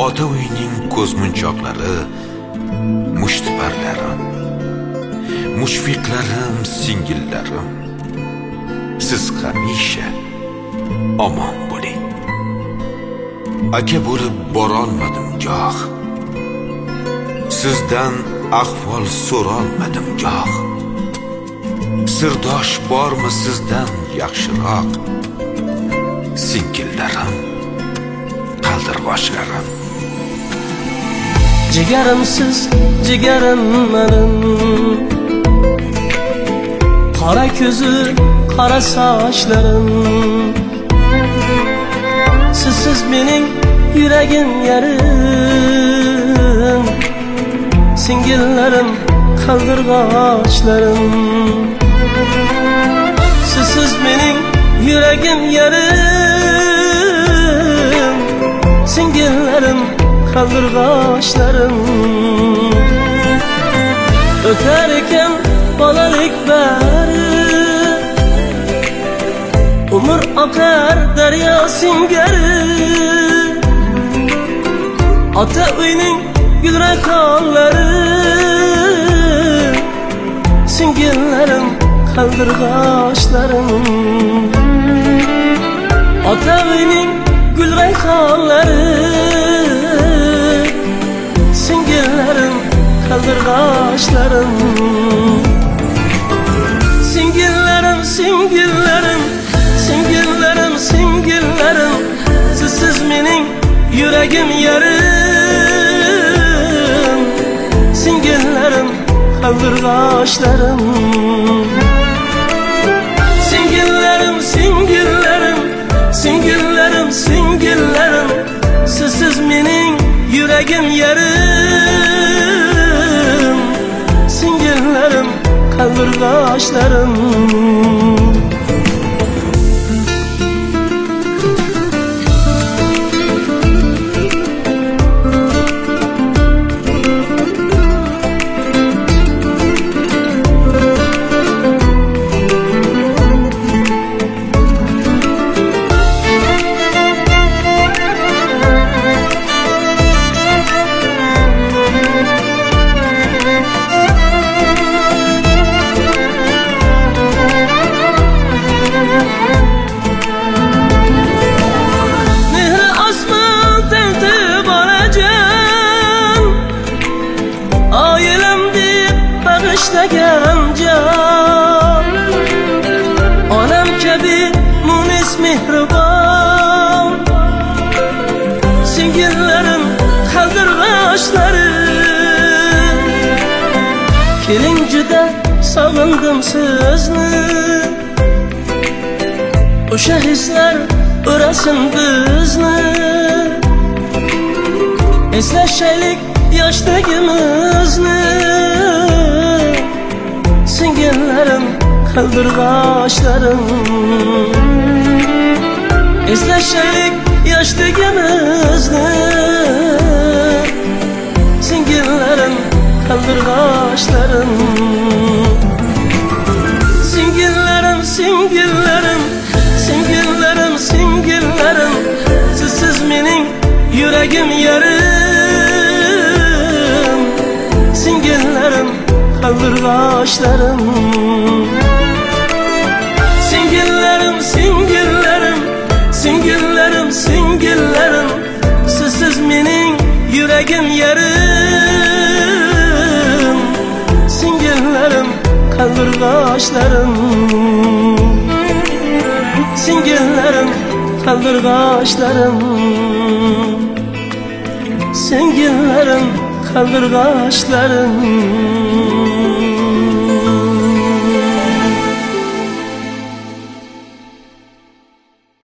ota uyning ko'zmunchoqlari, mushtiparlarim, mushfiqlarim, singillarim, siz hamisha omon bo'ling. Aka bo'lib borolmadim goh, sizdan ahvol so'rolmadim goh. Sirdosh bormi sizdan yaxshiroq? Singillarim, qaldirg'ochlarim. Jigarimsiz jigarim menim, qora ko'zi, qora sochlarim. Sizsiz mening yuragim yarim, singillarim, qaldirg'ochlarim. Sizsiz mening yuragim yarim, singillarim, qaldirg'ochlarim. O'tar ekan bolalik bari, umr oqar daryo singari. Ota uyning gulrakonlari, singillarim, qaldirg'ochlarim. Ota uyning gulrayhonlari, singillarim, qaldirg'ochlarim. Singillarim, singillarim, singillarim, singillarim. Sizsiz mening yuragim yarim, singillarim, qaldirg'ochlarim. Singillarim, singillarim, singillarim, singillarim. Sizsiz mening yuragim yarim, singillarim, qaldirg'ochlarim. Onam kabi munis mehribon, singillarim, qaldirg'ochlarim. Keling, juda sog'indim sizni, o'sha hislar o'rasin bizni. Eslashaylik yoshligimizni, singillarim, qaldirg'ochlarim. Eslashaylik yoshligimizni, singillarim, qaldirg'ochlarim. Singillarim, singillarim, singillarim, singillarim. Sizsiz mening yuragim yarim, singillarim, qaldirg'ochlarim. Singillarim, singillarim, singillarim, singillarim. Sizsiz mening yuragim yarim, singillarim, qaldirg'ochlarim. Singillarim, qaldirg'ochlarim. Singillarim, qaldirg'ochlarim.